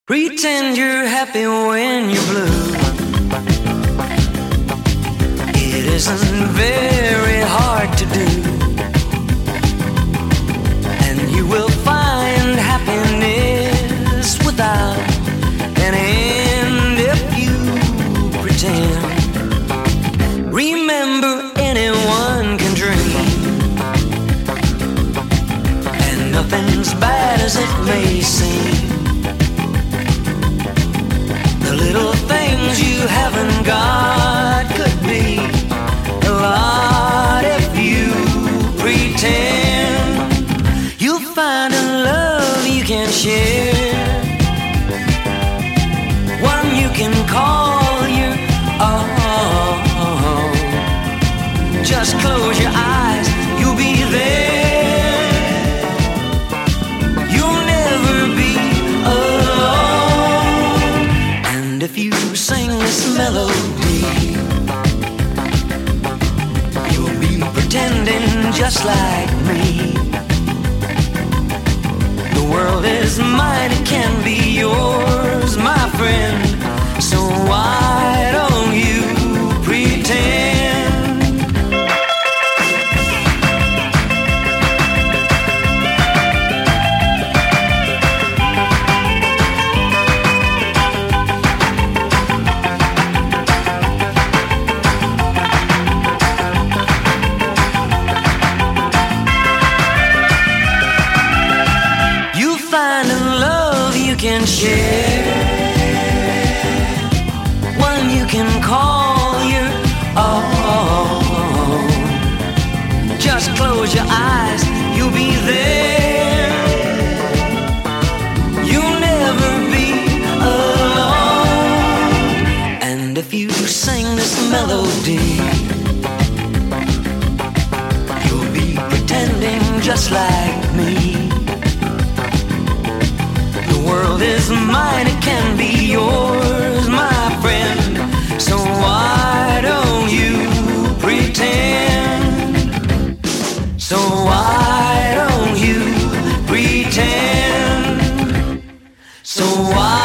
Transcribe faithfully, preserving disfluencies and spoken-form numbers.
Pretend you're happy when you're blue. It isn't very hard to do, and you will find happiness without an end if you pretend. Remember, anyone can dream, and nothing's bad as it may seem. The little things you haven't got could be a lot if you pretend. You'll find a love you can share, one you can call your own. Just close your eyes, you'll be there. You'll never be alone. And if you sing this melody, you'll be pretending just like me. The world is mine, it can be yours, my friend. So why don't you pretend? Find a love you can share, one you can call your own. Just close your eyes, you'll be there. You'll never be alone. And if you sing this melody, you'll be pretending just like me. The world is mine, it can be yours, my friend. So why don't you pretend? So why don't you pretend? So why